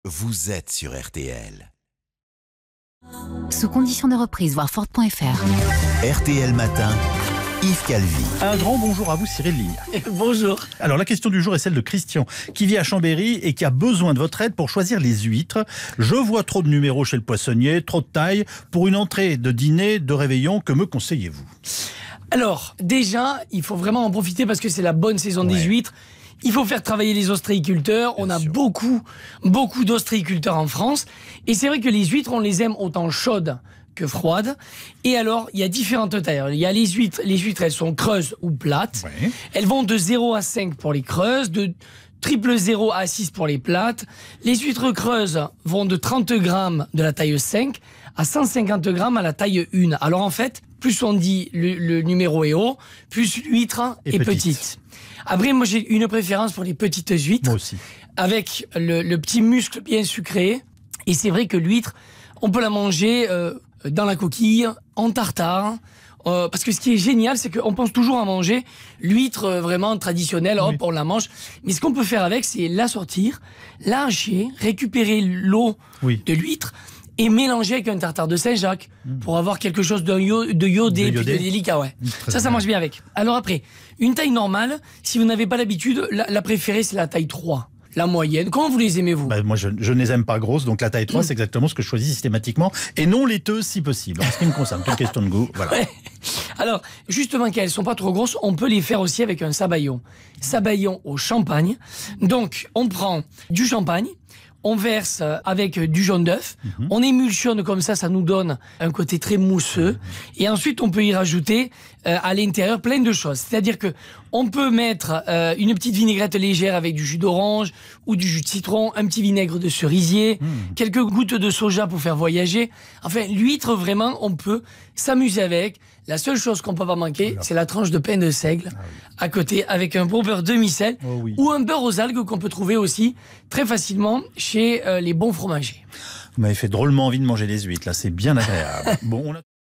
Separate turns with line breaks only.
vous êtes sur RTL.
Sous conditions de reprise, voir Ford.fr.
RTL Matin, Yves Calvi.
Un grand bonjour à vous, Cyril Lignac.
Bonjour.
Alors la question du jour est celle de Christian, qui vit à Chambéry et qui a besoin de votre aide pour choisir les huîtres. Je vois trop de numéros chez le poissonnier, trop de taille. Pour une entrée de dîner, de réveillon, que me conseillez-vous ?
Alors, déjà, il faut vraiment en profiter parce que c'est la bonne saison des huîtres. Il faut faire travailler les ostréiculteurs. On a beaucoup d'ostréiculteurs en France. Et c'est vrai que les huîtres, on les aime autant chaudes que froides. Et alors, il y a différentes tailles. Il y a les huîtres, elles sont creuses ou plates.
Ouais.
Elles vont de 0 à 5 pour les creuses, de 0,0 à 6 pour les plates. Les huîtres creuses vont de 30 grammes de la taille 5 à 150 grammes à la taille 1. Alors en fait, plus on dit le numéro est haut, plus l'huître est petite. Après, moi j'ai une préférence pour les petites huîtres.
Moi aussi.
Avec le petit muscle bien sucré. Et c'est vrai que l'huître, on peut la manger dans la coquille, en tartare. Parce que ce qui est génial, c'est qu'on pense toujours à manger l'huître vraiment traditionnelle, hop, on la mange. Mais ce qu'on peut faire avec, c'est la sortir, la hacher, récupérer l'eau de l'huître et mélanger avec un tartare de Saint-Jacques pour avoir quelque chose de iodé, puis de délicat. Ouais. Ça mange bien avec. Alors après, une taille normale, si vous n'avez pas l'habitude, la préférée, c'est la taille 3. La moyenne. Comment vous les aimez, vous ?
Moi, je ne les aime pas grosses, donc la taille 3, c'est exactement ce que je choisis systématiquement. Et non laiteuses, si possible. En ce qui me concerne, c'est une question de goût. Voilà.
Ouais. Alors, justement, qu'elles ne sont pas trop grosses, on peut les faire aussi avec un sabayon. Sabayon au champagne. Donc, on prend du champagne, on verse avec du jaune d'œuf, on émulsionne comme ça nous donne un côté très mousseux. Et ensuite, on peut y rajouter à l'intérieur plein de choses. C'est-à-dire que on peut mettre une petite vinaigrette légère avec du jus d'orange ou du jus de citron, un petit vinaigre de cerisier, quelques gouttes de soja pour faire voyager. Enfin, l'huître, vraiment, on peut s'amuser avec. La seule chose qu'on peut pas manquer, c'est la tranche de pain de seigle à côté avec un bon beurre demi-sel ou un beurre aux algues qu'on peut trouver aussi très facilement chez les bons fromagers.
Vous m'avez fait drôlement envie de manger des huîtres, là, c'est bien agréable. Bon,